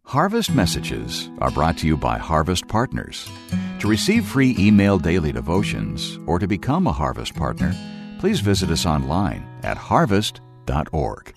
Harvest Messages are brought to you by Harvest Partners. To receive free email daily devotions or to become a Harvest Partner, please visit us online at harvest.org.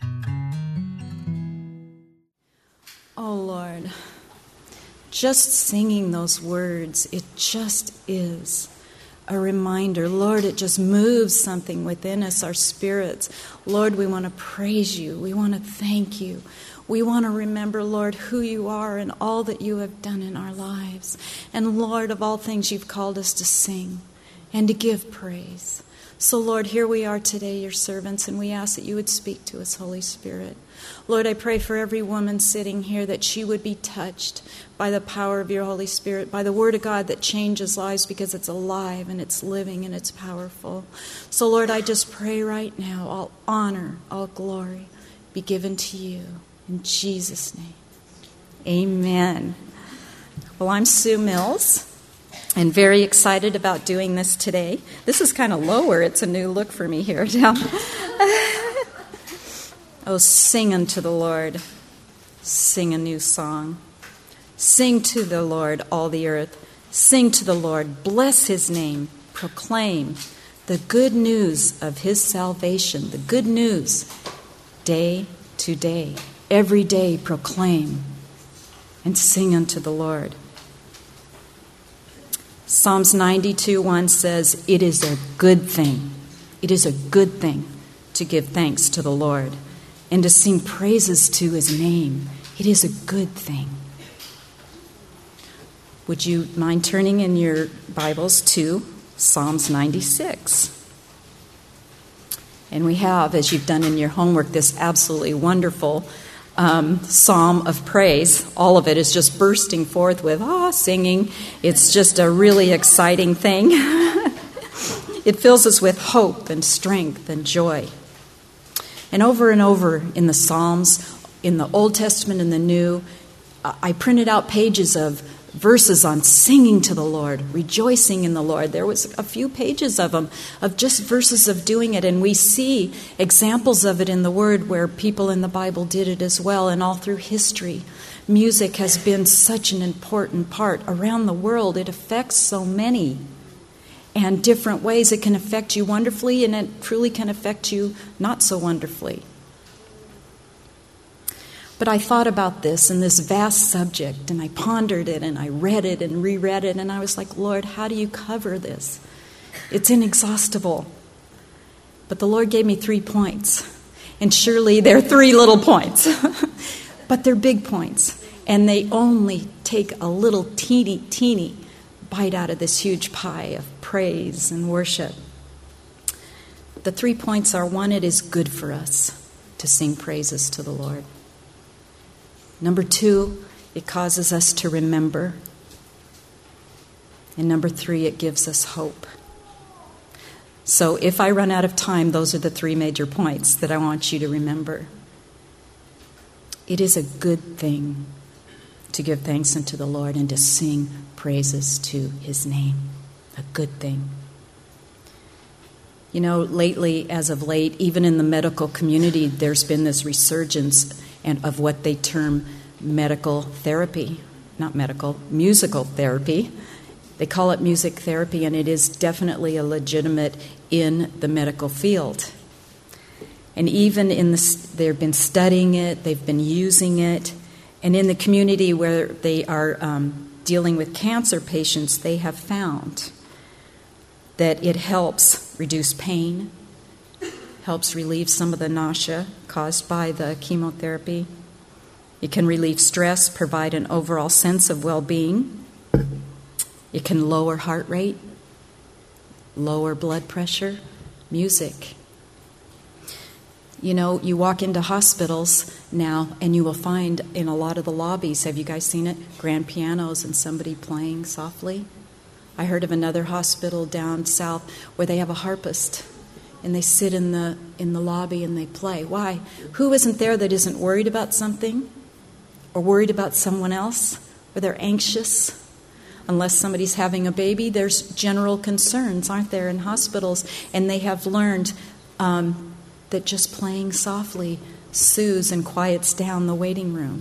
Oh, Lord, just singing those words, it just is a reminder. Lord, it just moves something within us, our spirits. Lord, we want to praise you. We want to thank you. We want to remember, Lord, who you are and all that you have done in our lives. And Lord, of all things, you've called us to sing and to give praise. So, Lord, here we are today, your servants, and we ask that you would speak to us, Holy Spirit. Lord, I pray for every woman sitting here that she would be touched by the power of your Holy Spirit, by the Word of God that changes lives because it's alive and it's living and it's powerful. So, Lord, I just pray right now, all honor, all glory be given to you. In Jesus' name, amen. Well, I'm Sue Mills, and very excited about doing this today. This is kind of lower. It's a new look for me here. Oh, sing unto the Lord. Sing a new song. Sing to the Lord, all the earth. Sing to the Lord. Bless his name. Proclaim the good news of his salvation. The good news day to day. Every day proclaim and sing unto the Lord. Psalms 92:1 says, "It is a good thing. It is a good thing to give thanks to the Lord and to sing praises to his name. It is a good thing." Would you mind turning in your Bibles to Psalms 96? And we have, as you've done in your homework, this absolutely wonderful psalm of praise. All of it is just bursting forth with singing. It's just a really exciting thing. It fills us with hope and strength and joy. And over in the Psalms, in the Old Testament and the New, I printed out pages of verses on singing to the Lord, rejoicing in the Lord. There was a few pages of them, of just verses of doing it, and we see examples of it in the Word where people in the Bible did it as well, and all through history. Music has been such an important part around the world. It affects so many and different ways. It can affect you wonderfully, and it truly can affect you not so wonderfully. But I thought about this and this vast subject, and I pondered it, and I read it and reread it, and I was like, Lord, how do you cover this? It's inexhaustible. But the Lord gave me 3 points, and surely they're 3 little points, but they're big points, and they only take a little teeny bite out of this huge pie of praise and worship. The 3 points are: 1, it is good for us to sing praises to the Lord. Number 2, it causes us to remember. And number 3, it gives us hope. So if I run out of time, those are the 3 major points that I want you to remember. It is a good thing to give thanks unto the Lord and to sing praises to his name. A good thing. You know, as of late, even in the medical community, there's been this resurgence of what they term musical therapy. They call it music therapy, and it is definitely a legitimate in the medical field. And even they've been studying it, they've been using it, and in the community where they are dealing with cancer patients, they have found that it helps reduce pain, helps relieve some of the nausea caused by the chemotherapy. It can relieve stress, provide an overall sense of well-being. It can lower heart rate, lower blood pressure. Music. You know, you walk into hospitals now and you will find in a lot of the lobbies, have you guys seen it? Grand pianos and somebody playing softly. I heard of another hospital down south where they have a harpist. And they sit in the lobby and they play. Why? Who isn't there that isn't worried about something? Or worried about someone else? Or they're anxious? Unless somebody's having a baby, there's general concerns, aren't there, in hospitals? And they have learned that just playing softly soothes and quiets down the waiting rooms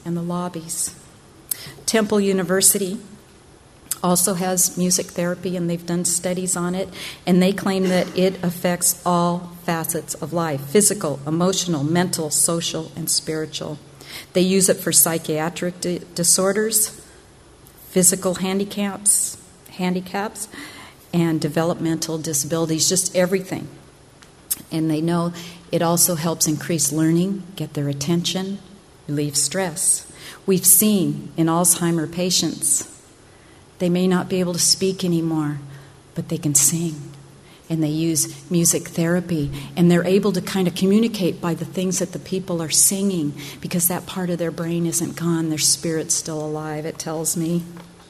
and the lobbies. Temple University also has music therapy, and they've done studies on it, and they claim that it affects all facets of life: physical, emotional, mental, social, and spiritual. They use it for psychiatric disorders, physical handicaps, and developmental disabilities, just everything. And they know it also helps increase learning, get their attention, relieve stress. We've seen in Alzheimer patients, they may not be able to speak anymore, but they can sing. And they use music therapy, and they're able to kind of communicate by the things that the people are singing, because that part of their brain isn't gone, their spirit's still alive, it tells me.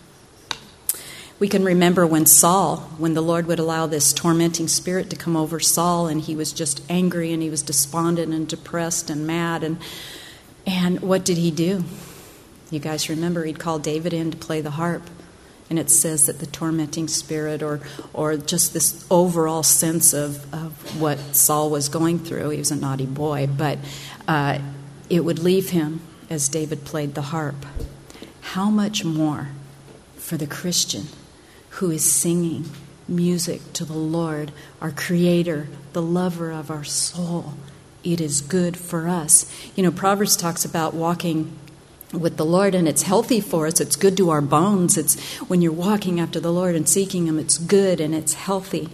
We can remember when the Lord would allow this tormenting spirit to come over Saul, and he was just angry, and he was despondent and depressed and mad, and what did he do? You guys remember he'd call David in to play the harp. And it says that the tormenting spirit or just this overall sense of what Saul was going through, he was a naughty boy, but it would leave him as David played the harp. How much more for the Christian who is singing music to the Lord, our Creator, the lover of our soul? It is good for us. You know, Proverbs talks about walking with the Lord, and it's healthy for us. It's good to our bones. It's when you're walking after the Lord and seeking Him, it's good and it's healthy.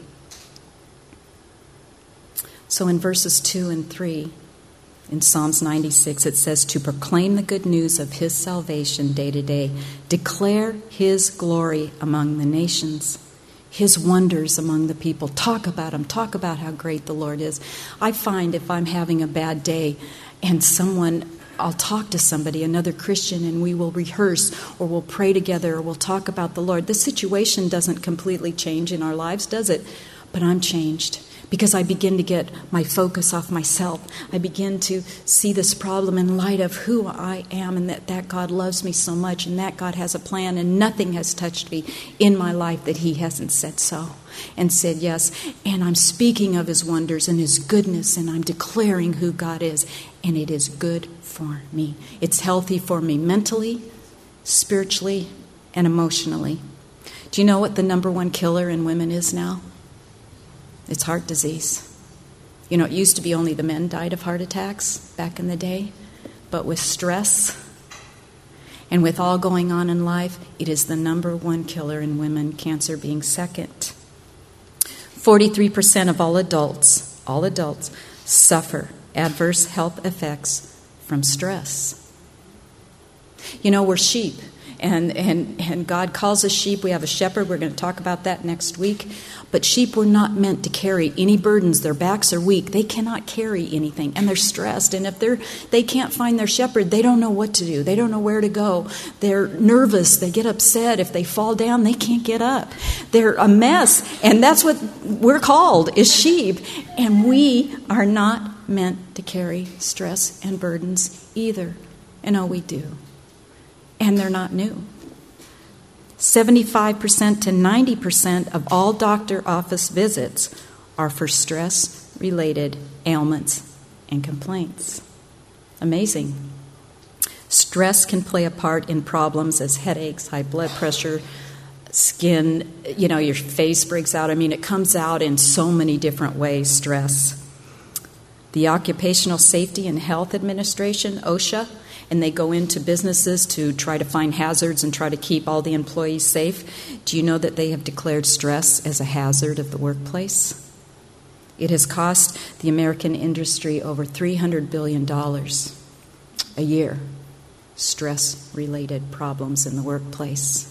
So in verses 2 and 3, in Psalms 96, it says, to proclaim the good news of His salvation day to day, declare His glory among the nations, His wonders among the people. Talk about Him. Talk about how great the Lord is. I find if I'm having a bad day and I'll talk to somebody, another Christian, and we will rehearse or we'll pray together or we'll talk about the Lord. The situation doesn't completely change in our lives, does it? But I'm changed because I begin to get my focus off myself. I begin to see this problem in light of who I am, and that God loves me so much, and that God has a plan, and nothing has touched me in my life that He hasn't said so and said yes. And I'm speaking of His wonders and His goodness, and I'm declaring who God is, and it is good for me. It's healthy for me mentally, spiritually, and emotionally. Do you know what the number one killer in women is now? It's heart disease. You know, it used to be only the men died of heart attacks back in the day, but with stress and with all going on in life, it is the number one killer in women, cancer being second. 43% of all adults suffer adverse health effects from stress. You know, we're sheep, and God calls us sheep. We have a shepherd. We're going to talk about that next week. But sheep were not meant to carry any burdens. Their backs are weak. They cannot carry anything, and they're stressed. And if they can't find their shepherd, they don't know what to do. They don't know where to go. They're nervous. They get upset. If they fall down, they can't get up. They're a mess, and that's what we're called, is sheep. And we are not meant to carry stress and burdens either. And oh, we do. And they're not new. 75% to 90% of all doctor office visits are for stress-related ailments and complaints. Amazing. Stress can play a part in problems as headaches, high blood pressure, skin, your face breaks out. I mean, it comes out in so many different ways, stress. The Occupational Safety and Health Administration, OSHA, and they go into businesses to try to find hazards and try to keep all the employees safe. Do you know that they have declared stress as a hazard of the workplace? It has cost the American industry over $300 billion a year, stress-related problems in the workplace.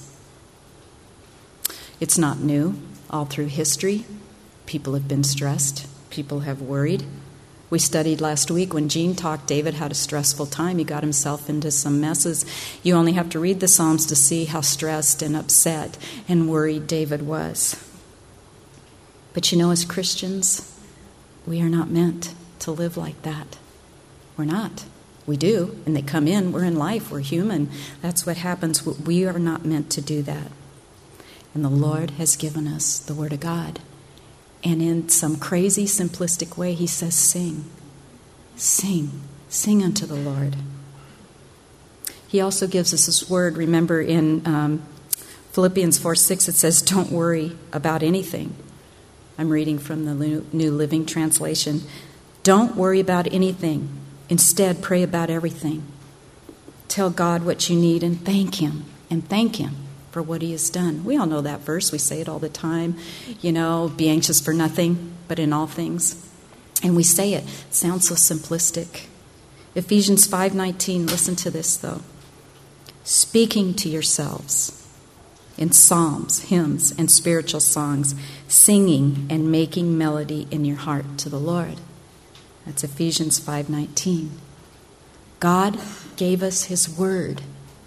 It's not new. All through history, people have been stressed. People have worried. We studied last week when Gene taught David had a stressful time. He got himself into some messes. You only have to read the Psalms to see how stressed and upset and worried David was. But as Christians, we are not meant to live like that. We're not. We do, and they come in. We're in life. We're human. That's what happens. We are not meant to do that. And the Lord has given us the Word of God. And in some crazy, simplistic way, He says, sing. Sing. Sing unto the Lord. He also gives us His word. Remember in Philippians 4:6, it says, don't worry about anything. I'm reading from the New Living Translation. Don't worry about anything. Instead, pray about everything. Tell God what you need and thank Him for what He has done. We all know that verse. We say it all the time. Be anxious for nothing, but in all things. And we say it. It sounds so simplistic. Ephesians 5:19, listen to this though. Speaking to yourselves in psalms, hymns, and spiritual songs, singing and making melody in your heart to the Lord. That's Ephesians 5:19. God gave us His word.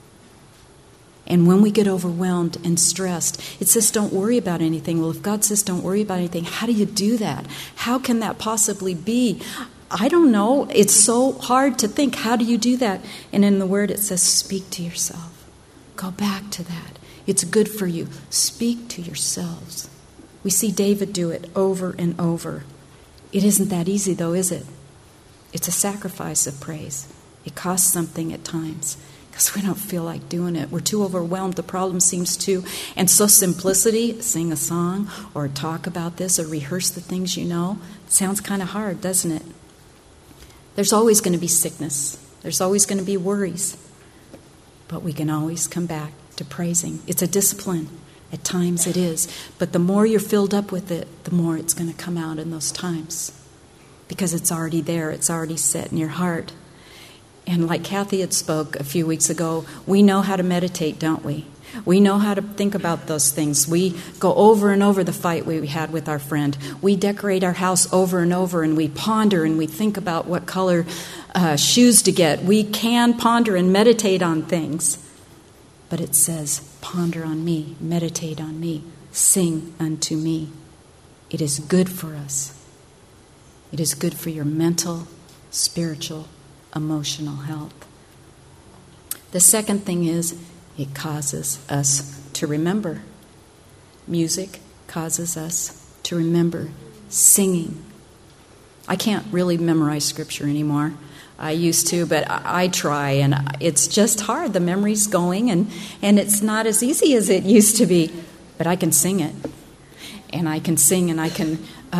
And when we get overwhelmed and stressed, it says don't worry about anything. Well, if God says don't worry about anything, how do you do that? How can that possibly be? I don't know. It's so hard to think. How do you do that? And in the word it says speak to yourself. Go back to that. It's good for you. Speak to yourselves. We see David do it over and over. It isn't that easy though, is it? It's a sacrifice of praise. It costs something at times because we don't feel like doing it. We're too overwhelmed. The problem seems to. And so simplicity, sing a song or talk about this or rehearse the things you know, sounds kind of hard, doesn't it? There's always going to be sickness. There's always going to be worries. But we can always come back to praising. It's a discipline. At times it is. But the more you're filled up with it, the more it's going to come out in those times. Because it's already there. It's already set in your heart. And like Kathy had spoke a few weeks ago, we know how to meditate, don't we? We know how to think about those things. We go over and over the fight we had with our friend. We decorate our house over and over, and we ponder and we think about what color shoes to get. We can ponder and meditate on things. But it says, ponder on me, meditate on me, sing unto me. It is good for us. It is good for your mental, spiritual, emotional health. The second thing is, it causes us to remember. Music causes us to remember. Singing. I can't really memorize scripture anymore. I used to, but I try, and it's just hard. The memory's going, and it's not as easy as it used to be. But I can sing it. And I can sing, and I can,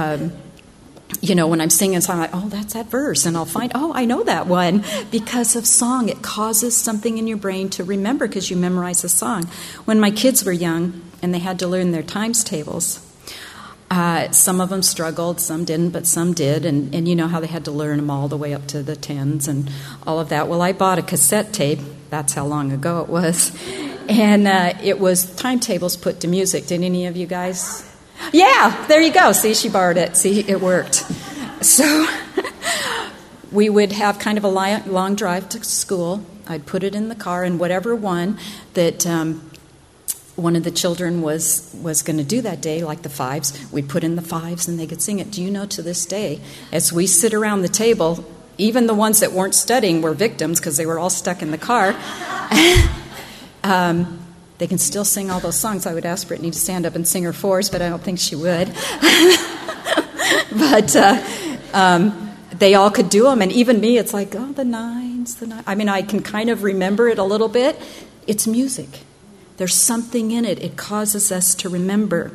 when I'm singing, so I'm like, oh, that's that verse. And I'll find, oh, I know that one. Because of song, it causes something in your brain to remember because you memorize a song. When my kids were young and they had to learn their times tables, some of them struggled, some didn't, but some did. And you know how they had to learn them all the way up to the tens and all of that. Well, I bought a cassette tape. That's how long ago it was. And it was timetables put to music. Did any of you guys? Yeah, there you go. See, she borrowed it. See, it worked. So we would have kind of a long drive to school. I'd put it in the car, and whatever one that one of the children was going to do that day, like the fives, we'd put in the fives, and they could sing it. Do you know, to this day, as we sit around the table, even the ones that weren't studying were victims because they were all stuck in the car. They can still sing all those songs. I would ask Brittany to stand up and sing her fours, but I don't think she would. But they all could do them, and even me, it's like, oh, the nines. I mean, I can kind of remember it a little bit. It's music. There's something in it. It causes us to remember.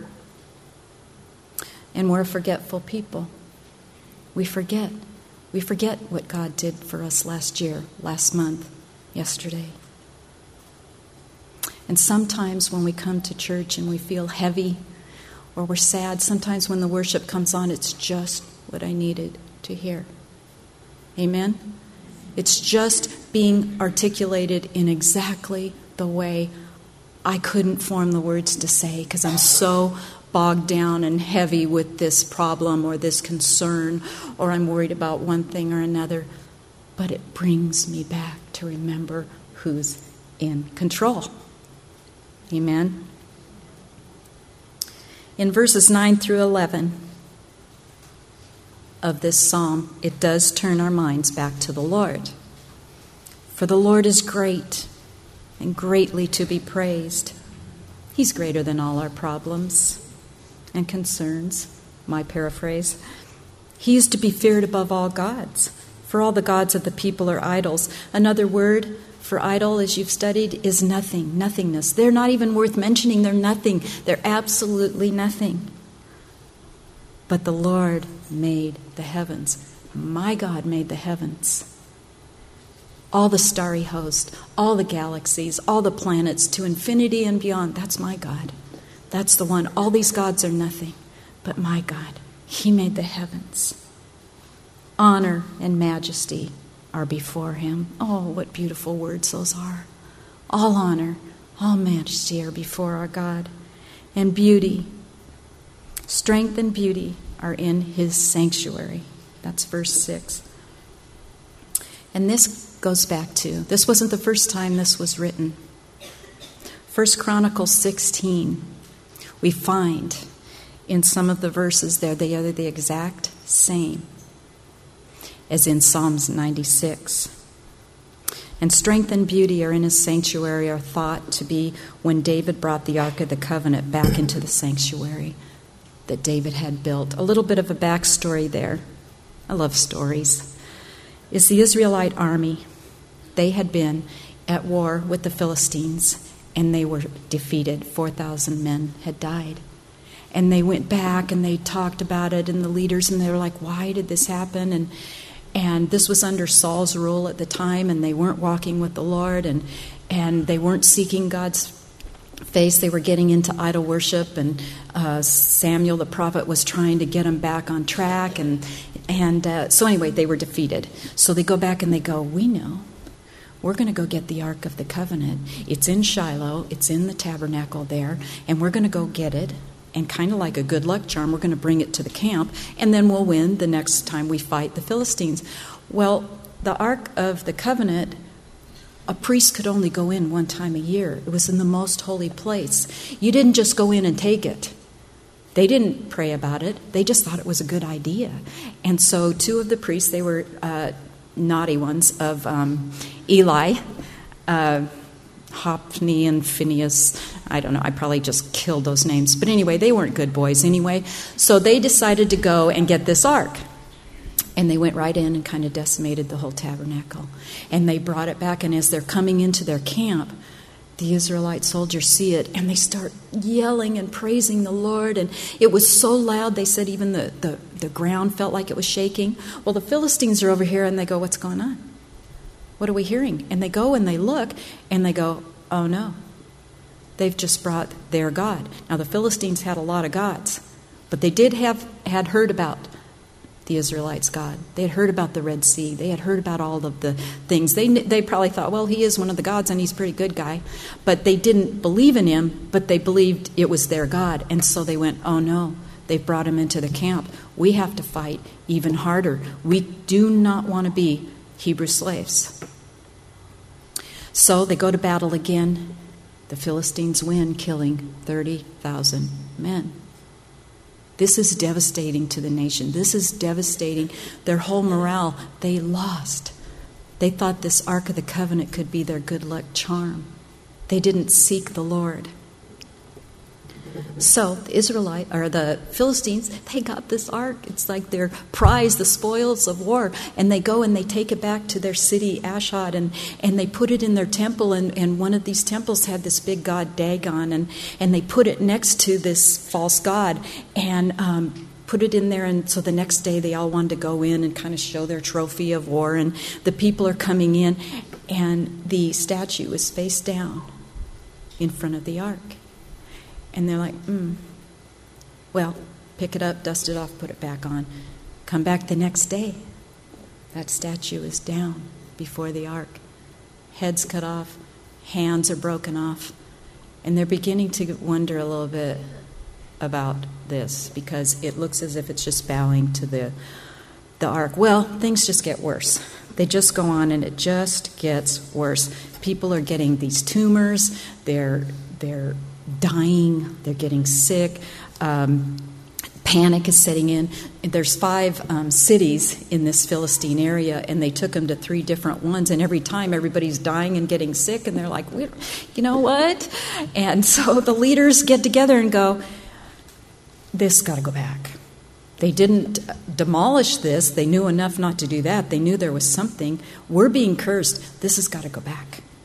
And we're a forgetful people. We forget. We forget what God did for us last year, last month, yesterday. And sometimes when we come to church and we feel heavy or we're sad, sometimes when the worship comes on, it's just what I needed to hear. Amen? It's just being articulated in exactly the way I couldn't form the words to say because I'm so bogged down and heavy with this problem or this concern, or I'm worried about one thing or another. But it brings me back to remember who's in control. Amen. In verses 9 through 11 of this psalm, it does turn our minds back to the Lord. For the Lord is great and greatly to be praised. He's greater than all our problems and concerns, my paraphrase. He is to be feared above all gods, for all the gods of the people are idols. Another word for idol, as you've studied, is nothing, nothingness. They're not even worth mentioning. They're nothing. They're absolutely nothing. But the Lord made the heavens. My God made the heavens. All the starry host, all the galaxies, all the planets to infinity and beyond. That's my God. That's the one. All these gods are nothing. But my God, He made the heavens. Honor and majesty are before Him. Oh, what beautiful words those are. All honor, all majesty are before our God. And beauty, strength and beauty are in His sanctuary. That's verse 6. And this goes back to, this wasn't the first time this was written. 1 Chronicles 16, we find in some of the verses there, they are the exact same as in Psalms 96. And strength and beauty are in His sanctuary are thought to be when David brought the Ark of the Covenant back into the sanctuary that David had built. A little bit of a backstory there. I love stories. Is the Israelite army. They had been at war with the Philistines, and they were defeated. 4,000 men had died. And they went back, and they talked about it, and the leaders, and they were like, why did this happen? And this was under Saul's rule at the time, and they weren't walking with the Lord, and they weren't seeking God's face. They were getting into idol worship, and Samuel the prophet was trying to get them back on track, and so anyway, they were defeated. So they go back and they go, we know. We're going to go get the Ark of the Covenant. It's in Shiloh. It's in the tabernacle there, and we're going to go get it. And kind of like a good luck charm, we're going to bring it to the camp, and then we'll win the next time we fight the Philistines. Well, the Ark of the Covenant, a priest could only go in one time a year. It was in the most holy place. You didn't just go in and take it. They didn't pray about it. They just thought it was a good idea. And so two of the priests, they were naughty ones of Eli, Hophni and Phinehas. I don't know, I probably just killed those names. But anyway, they weren't good boys anyway. So they decided to go and get this ark. And they went right in and kind of decimated the whole tabernacle. And they brought it back, and as they're coming into their camp, the Israelite soldiers see it, and they start yelling and praising the Lord. And it was so loud, they said even the ground felt like it was shaking. Well, the Philistines are over here, and they go, what's going on? What are we hearing? And they go and they look, and they go, oh no. They've just brought their God. Now, the Philistines had a lot of gods, but they had heard about the Israelites' God. They had heard about the Red Sea. They had heard about all of the things. They probably thought, well, he is one of the gods, and he's a pretty good guy. But they didn't believe in him, but they believed it was their God. And so they went, oh no, they've brought him into the camp. We have to fight even harder. We do not want to be Hebrew slaves. So they go to battle again. The Philistines win, killing 30,000 men. This is devastating to the nation. This is devastating. Their whole morale, they lost. They thought this Ark of the Covenant could be their good luck charm. They didn't seek the Lord. So the Philistines, they got this ark. It's like their prize, the spoils of war. And they go and they take it back to their city, Ashdod, and they put it in their temple. And one of these temples had this big god, Dagon, and they put it next to this false god and put it in there. And so the next day they all wanted to go in and kind of show their trophy of war. And the people are coming in, and the statue is face down in front of the ark. And they're like, well, pick it up, dust it off, put it back on. Come back the next day. That statue is down before the ark. Heads cut off, hands are broken off. And they're beginning to wonder a little bit about this because it looks as if it's just bowing to the ark. Well, things just get worse. They just go on, and it just gets worse. People are getting these tumors. They're dying, they're getting sick, panic is setting in. There's 5 cities in this Philistine area, and they took them to 3 different ones, and every time everybody's dying and getting sick, and they're like, you know what? And so the leaders get together and go, this got to go back. They didn't demolish this. They knew enough not to do that. They knew there was something. We're being cursed. This has got to go back.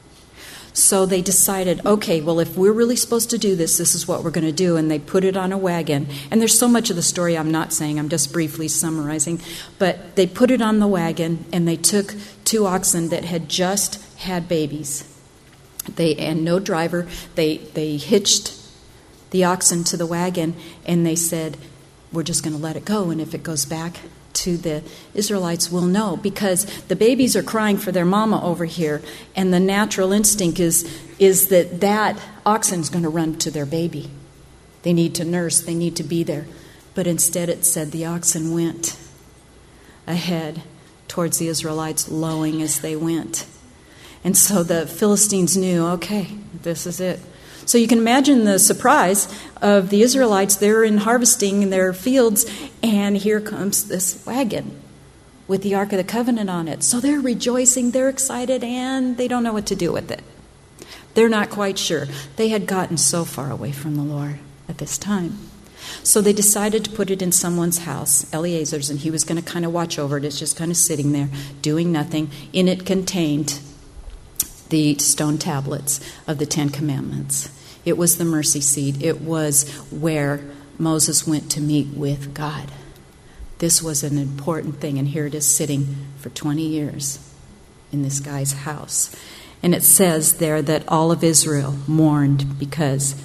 So they decided, okay, well, if we're really supposed to do this, this is what we're going to do. And they put it on a wagon. And there's so much of the story I'm not saying. I'm just briefly summarizing. But they put it on the wagon, and they took 2 oxen that had just had babies. And no driver. They hitched the oxen to the wagon, and they said, we're just going to let it go. And if it goes back to the Israelites, we'll know, because the babies are crying for their mama over here, and the natural instinct is that oxen's going to run to their baby. They need to nurse, they need to be there. But instead it said the oxen went ahead towards the Israelites, lowing as they went. And so the Philistines knew, okay, this is it. So you can imagine the surprise of the Israelites. They're in harvesting in their fields, and here comes this wagon with the Ark of the Covenant on it. So they're rejoicing, they're excited, and they don't know what to do with it. They're not quite sure. They had gotten so far away from the Lord at this time. So they decided to put it in someone's house, Eliezer's, and he was going to kind of watch over it. It's just kind of sitting there, doing nothing. In it contained the stone tablets of the 10 Commandments. It was the mercy seat. It was where Moses went to meet with God. This was an important thing, and here it is sitting for 20 years in this guy's house. And it says there that all of Israel mourned because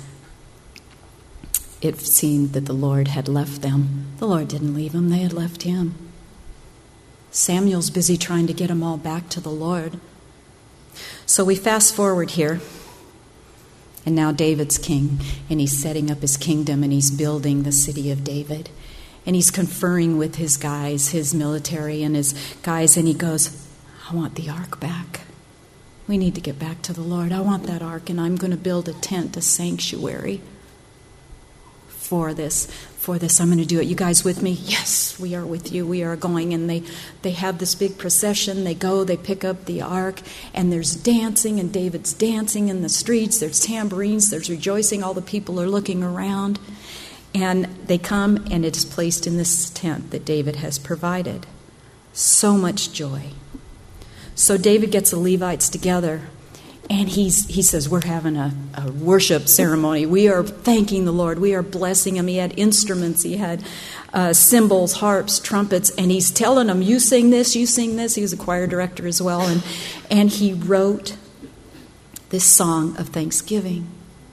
it seemed that the Lord had left them. The Lord didn't leave them, they had left him. Samuel's busy trying to get them all back to the Lord. So we fast forward here, and now David's king, and he's setting up his kingdom, and he's building the city of David. And he's conferring with his guys, his military and his guys, and he goes, I want the ark back. We need to get back to the Lord. I want that ark, and I'm going to build a tent, a sanctuary for this. I'm going to do it. You guys with me? Yes, we are with you. We are going. And they have this big procession. They go, they pick up the ark, and there's dancing, and David's dancing in the streets. There's tambourines. There's rejoicing. All the people are looking around. And they come, and it is placed in this tent that David has provided. So much joy. So David gets the Levites together, and he says, we're having a worship ceremony. We are thanking the Lord. We are blessing him. He had instruments. He had cymbals, harps, trumpets, and he's telling them, you sing this, you sing this. He was a choir director as well, and he wrote this song of thanksgiving.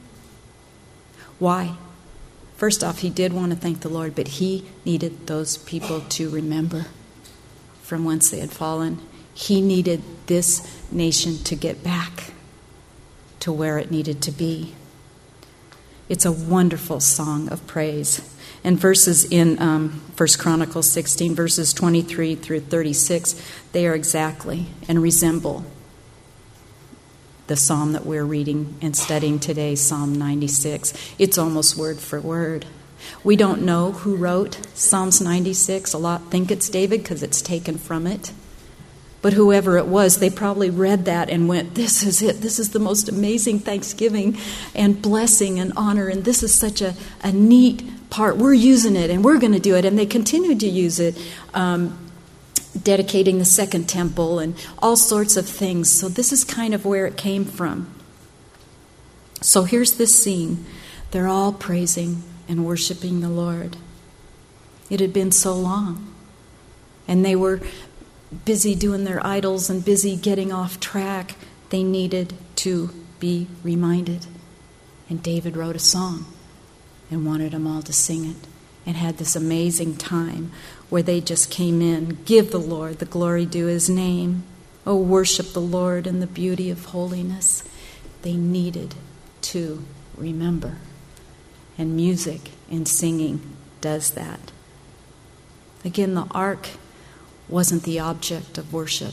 Why? First off, he did want to thank the Lord, but he needed those people to remember from whence they had fallen. He needed this nation to get back to where it needed to be. It's a wonderful song of praise. And verses in 1 Chronicles 16, verses 23 through 36, they are exactly and resemble the psalm that we're reading and studying today, Psalm 96. It's almost word for word. We don't know who wrote Psalms 96. A lot think it's David because it's taken from it. But whoever it was, they probably read that and went, this is it. This is the most amazing thanksgiving and blessing and honor. And this is such a neat part. We're using it and we're going to do it. And they continued to use it, dedicating the second temple and all sorts of things. So this is kind of where it came from. So here's this scene. They're all praising and worshiping the Lord. It had been so long. And they were busy doing their idols and busy getting off track. They needed to be reminded. And David wrote a song and wanted them all to sing it and had this amazing time where they just came in. Give the Lord the glory due his name. Oh, worship the Lord in the beauty of holiness. They needed to remember. And music and singing does that. Again, the ark wasn't the object of worship.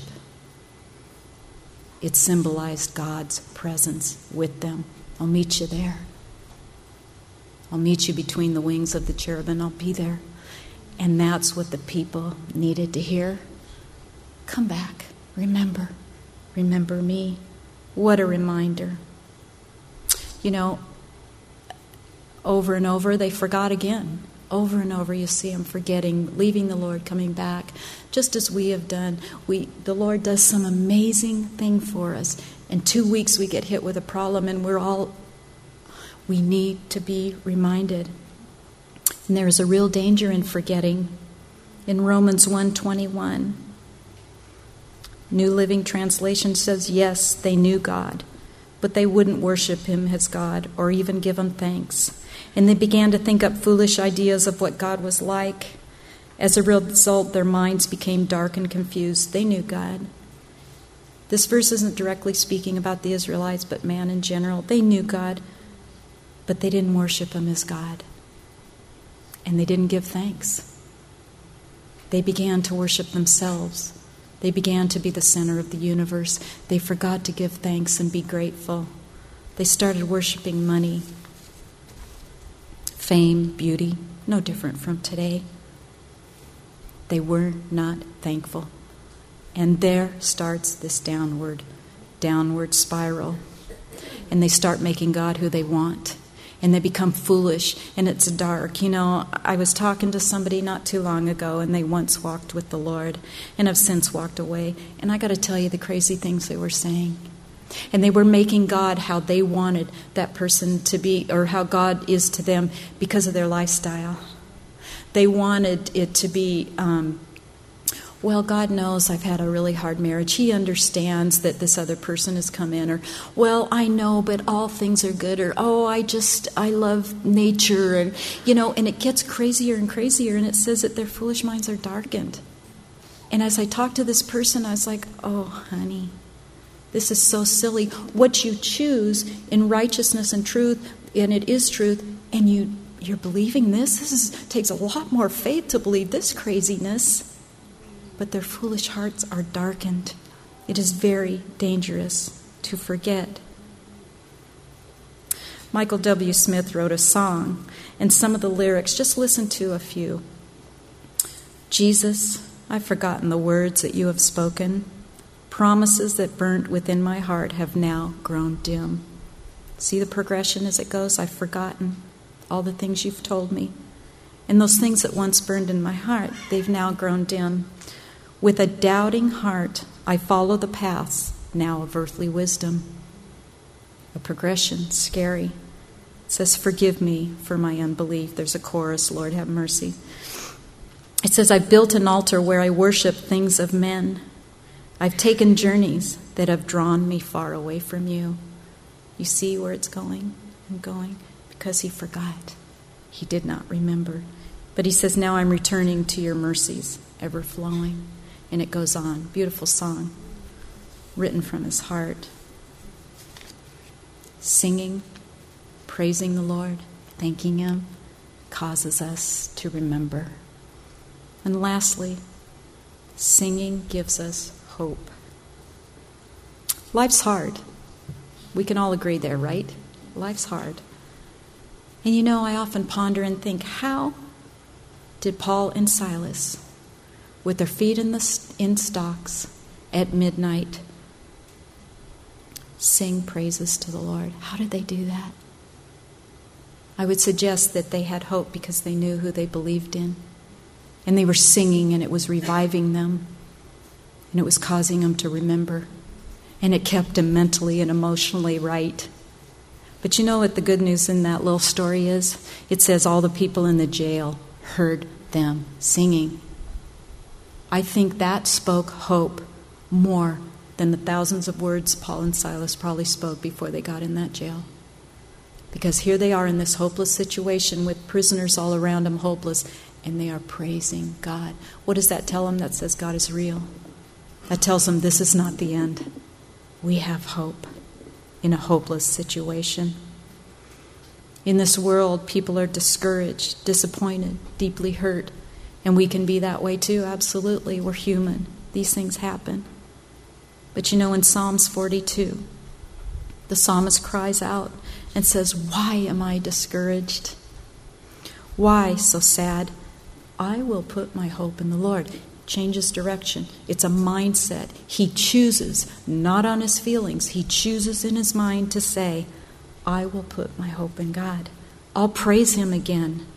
It symbolized God's presence with them. I'll meet you there. I'll meet you between the wings of the cherubim. I'll be there. And that's what the people needed to hear. Come back. Remember. Remember me. What a reminder. You know, over and over they forgot again. Over and over you see them forgetting, leaving the Lord, coming back, just as we have done. The Lord does some amazing thing for us. In 2 weeks we get hit with a problem, and we need to be reminded. And there is a real danger in forgetting. In Romans 1:21, New Living Translation says, yes, they knew God, but they wouldn't worship him as God or even give him thanks. And they began to think up foolish ideas of what God was like. As a result, their minds became dark and confused. They knew God. This verse isn't directly speaking about the Israelites, but man in general. They knew God, but they didn't worship him as God. And they didn't give thanks. They began to worship themselves. They began to be the center of the universe. They forgot to give thanks and be grateful. They started worshiping money, fame, beauty, no different from today. They were not thankful. And there starts this downward spiral. And they start making God who they want. And they become foolish, and it's dark. You know, I was talking to somebody not too long ago, and they once walked with the Lord and have since walked away. And I got to tell you the crazy things they were saying. And they were making God how they wanted that person to be, or how God is to them because of their lifestyle. They wanted it to be, well, God knows I've had a really hard marriage. He understands that this other person has come in. Or, well, I know, but all things are good. Or, oh, I love nature. And, and it gets crazier and crazier. And it says that their foolish minds are darkened. And as I talked to this person, I was like, oh, honey, this is so silly. What you choose in righteousness and truth, and it is truth, and you're believing this takes a lot more faith to believe this craziness. But their foolish hearts are darkened. It is very dangerous to forget. Michael W. Smith wrote a song, and some of the lyrics, just listen to a few. Jesus, I've forgotten the words that you have spoken. Promises that burnt within my heart have now grown dim. See the progression as it goes? I've forgotten all the things you've told me. And those things that once burned in my heart, they've now grown dim. With a doubting heart, I follow the paths now of earthly wisdom. A progression, scary. It says, forgive me for my unbelief. There's a chorus, Lord have mercy. It says, I've built an altar where I worship things of men. I've taken journeys that have drawn me far away from you. You see where it's going and going? Because he forgot. He did not remember. But he says, now I'm returning to your mercies, ever flowing. And it goes on. Beautiful song, written from his heart. Singing, praising the Lord, thanking him, causes us to remember. And lastly, singing gives us hope. Life's hard. We can all agree there, right? Life's hard. And I often ponder and think, how did Paul and Silas, with their feet in stocks at midnight, sing praises to the Lord? How did they do that? I would suggest that they had hope because they knew who they believed in. And they were singing, and it was reviving them. And it was causing them to remember. And it kept them mentally and emotionally right. But you know what the good news in that little story is? It says all the people in the jail heard them singing. I think that spoke hope more than the thousands of words Paul and Silas probably spoke before they got in that jail. Because here they are in this hopeless situation with prisoners all around them, hopeless, and they are praising God. What does that tell them? That says God is real. That tells them this is not the end. We have hope in a hopeless situation. In this world, people are discouraged, disappointed, deeply hurt. And we can be that way too, absolutely. We're human. These things happen. But in Psalms 42, the psalmist cries out and says, why am I discouraged? Why so sad? I will put my hope in the Lord. Changes direction. It's a mindset. He chooses, not on his feelings. He chooses in his mind to say, I will put my hope in God. I'll praise him again.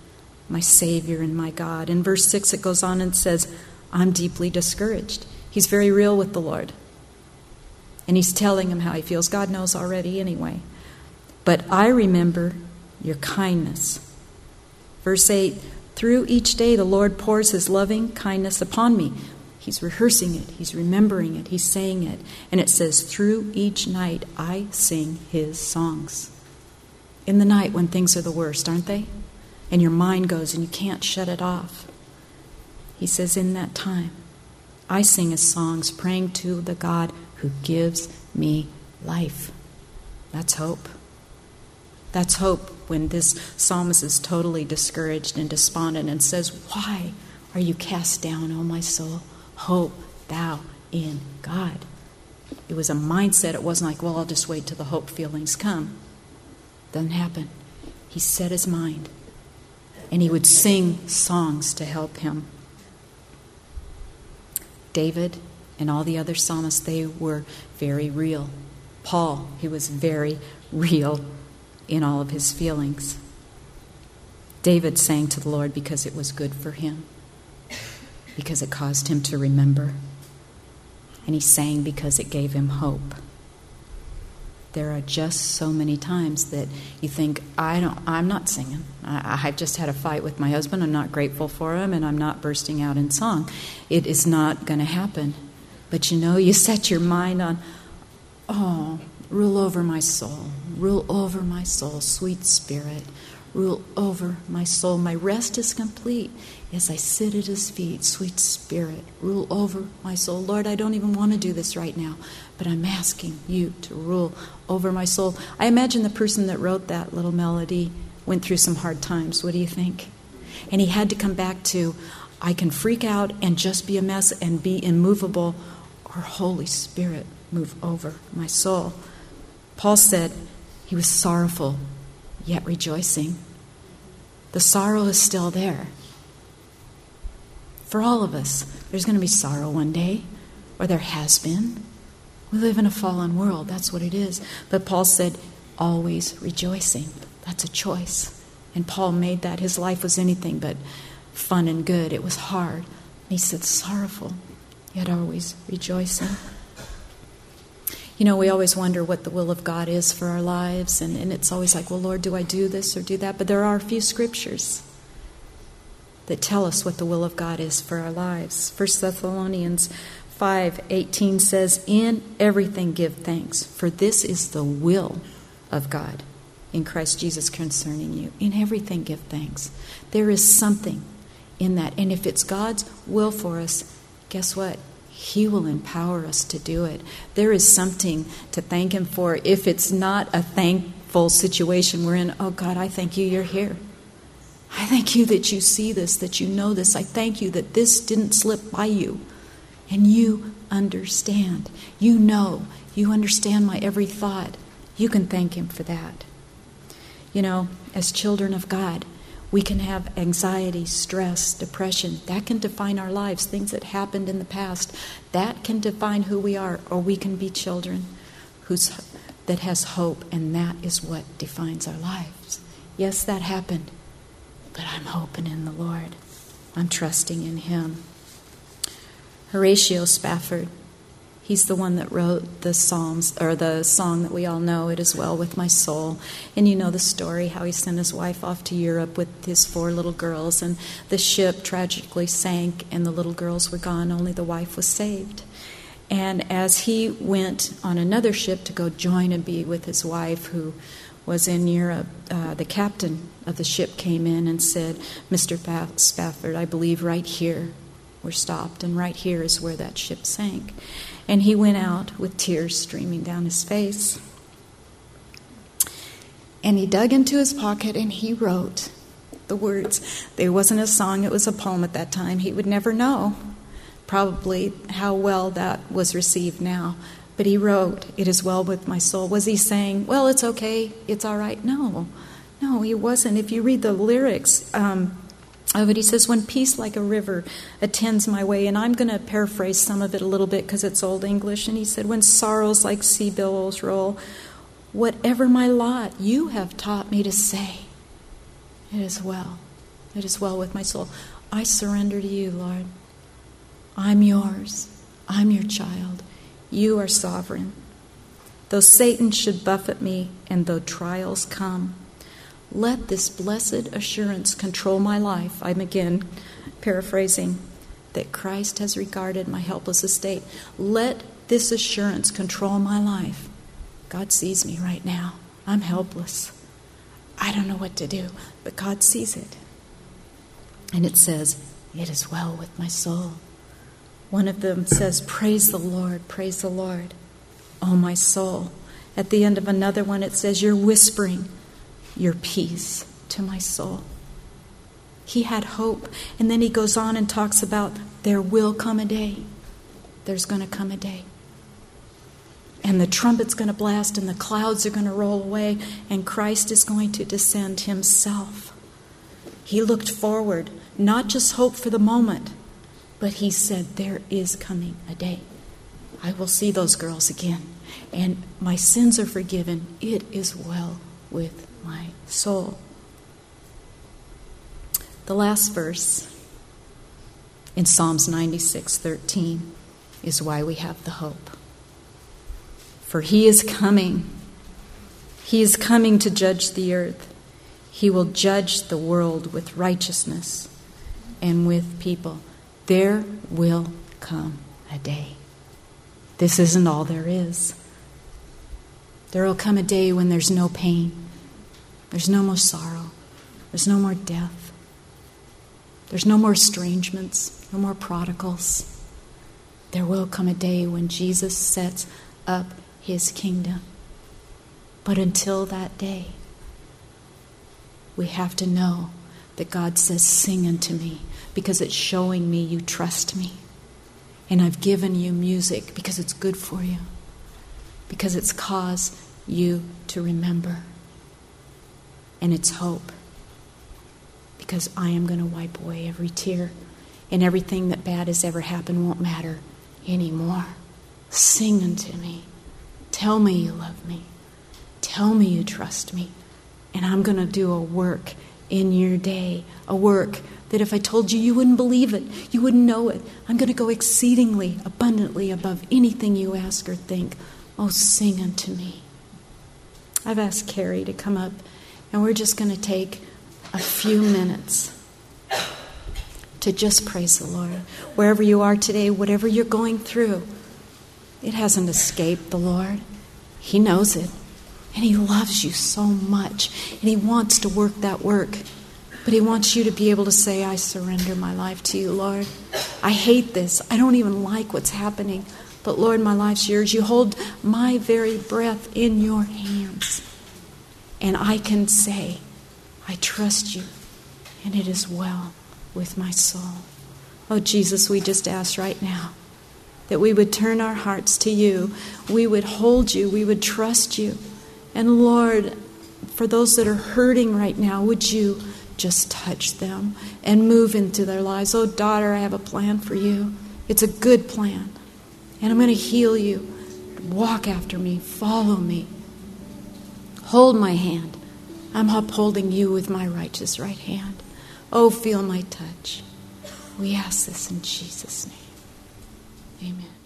my Savior and my God. In verse 6 it goes on and says, I'm deeply discouraged. He's very real with the Lord. And he's telling him how he feels. God knows already anyway. But I remember your kindness. Verse 8, through each day the Lord pours his loving kindness upon me. He's rehearsing it. He's remembering it. He's saying it. And it says, through each night I sing his songs. In the night when things are the worst, aren't they? And your mind goes and you can't shut it off. He says, in that time, I sing his songs, praying to the God who gives me life. That's hope. That's hope when this psalmist is totally discouraged and despondent and says, why are you cast down, O my soul? Hope thou in God. It was a mindset. It wasn't like, well, I'll just wait till the hope feelings come. Doesn't happen. He set his mind, and he would sing songs to help him. David and all the other psalmists, they were very real. Paul, he was very real in all of his feelings. David sang to the Lord because it was good for him, because it caused him to remember. And he sang because it gave him hope. There are just so many times that you think, I'm not singing. I've just had a fight with my husband. I'm not grateful for him, and I'm not bursting out in song. It is not going to happen. But you set your mind on, rule over my soul. Rule over my soul, sweet Spirit. Rule over my soul. My rest is complete as I sit at his feet. Sweet Spirit, rule over my soul. Lord, I don't even want to do this right now, but I'm asking you to rule over my soul. I imagine the person that wrote that little melody went through some hard times. What do you think? And he had to come back to, I can freak out and just be a mess and be immovable, or Holy Spirit, move over my soul. Paul said he was sorrowful, yet rejoicing. The sorrow is still there. For all of us, there's going to be sorrow one day, or there has been. We live in a fallen world, that's what it is. But Paul said, always rejoicing. That's a choice. And Paul made that. His life was anything but fun and good. It was hard. And he said, sorrowful, yet always rejoicing. We always wonder what the will of God is for our lives, and it's always like, well, Lord, do I do this or do that? But there are a few scriptures that tell us what the will of God is for our lives. 1 Thessalonians 5:18 says, in everything give thanks, for this is the will of God in Christ Jesus concerning you. In everything give thanks. There is something in that. And if it's God's will for us, guess what? He will empower us to do it. There is something to thank him for. If it's not a thankful situation we're in, oh God, I thank you you're here. I thank you that you see this, that you know this. I thank you that this didn't slip by you. And you understand. You know. You understand my every thought. You can thank him for that. As children of God, we can have anxiety, stress, depression. That can define our lives, things that happened in the past. That can define who we are. Or we can be children that has hope, and that is what defines our lives. Yes, that happened, but I'm hoping in the Lord. I'm trusting in him. Horatio Spafford, he's the one that wrote the Psalms, or the song that we all know, It Is Well With My Soul. And you know the story, how he sent his wife off to Europe with his 4 little girls, and the ship tragically sank, and the little girls were gone, only the wife was saved. And as he went on another ship to go join and be with his wife, who was in Europe, the captain of the ship came in and said, Mr. Spafford, I believe right here we're stopped, and right here is where that ship sank. And he went out with tears streaming down his face. And he dug into his pocket and he wrote the words. There wasn't a song, it was a poem at that time. He would never know probably how well that was received now. But he wrote, It is well with my soul. Was he saying, well, it's okay, it's all right? No, he wasn't. If you read the lyrics of it, he says, when peace like a river attends my way, and I'm going to paraphrase some of it a little bit because it's Old English, and he said, when sorrows like sea billows roll, whatever my lot, you have taught me to say, it is well It is well with my soul. I surrender to you, Lord. I'm yours. I'm your child. You are sovereign. Though Satan should buffet me, and though trials come, let this blessed assurance control my life. I'm again paraphrasing, that Christ has regarded my helpless estate. Let this assurance control my life. God sees me right now. I'm helpless. I don't know what to do, but God sees it. And it says, it is well with my soul. One of them says, praise the Lord, praise the Lord, oh my soul. At the end of another one it says, you're whispering your peace to my soul. He had hope. And then he goes on and talks about there will come a day. There's going to come a day. And the trumpet's going to blast and the clouds are going to roll away and Christ is going to descend himself. He looked forward, not just hope for the moment, but he said, there is coming a day. I will see those girls again, and my sins are forgiven. It is well with my soul. The last verse in Psalms 96:13 is why we have the hope. For he is coming. He is coming to judge the earth. He will judge the world with righteousness and with people. There will come a day. This isn't all there is. There will come a day when there's no pain. There's no more sorrow. There's no more death. There's no more estrangements, no more prodigals. There will come a day when Jesus sets up his kingdom. But until that day, we have to know that God says, sing unto me, because it's showing me you trust me. And I've given you music because it's good for you, because it's caused you to remember. And it's hope, because I am going to wipe away every tear, and everything that bad has ever happened won't matter anymore. Sing unto me. Tell me you love me. Tell me you trust me. And I'm going to do a work in your day, a work that if I told you, you wouldn't believe it. You wouldn't know it. I'm going to go exceedingly, abundantly above anything you ask or think. Oh, sing unto me. I've asked Carrie to come up, and we're just going to take a few minutes to just praise the Lord. Wherever you are today, whatever you're going through, it hasn't escaped the Lord. He knows it. And he loves you so much. And he wants to work that work. But he wants you to be able to say, I surrender my life to you, Lord. I hate this. I don't even like what's happening. But Lord, my life's yours. You hold my very breath in your hands. And I can say, I trust you. And it is well with my soul. Oh, Jesus, we just ask right now that we would turn our hearts to you. We would hold you. We would trust you. And Lord, for those that are hurting right now, would you just touch them and move into their lives? Oh, daughter, I have a plan for you. It's a good plan. And I'm going to heal you. Walk after me. Follow me. Hold my hand. I'm upholding you with my righteous right hand. Oh, feel my touch. We ask this in Jesus' name. Amen.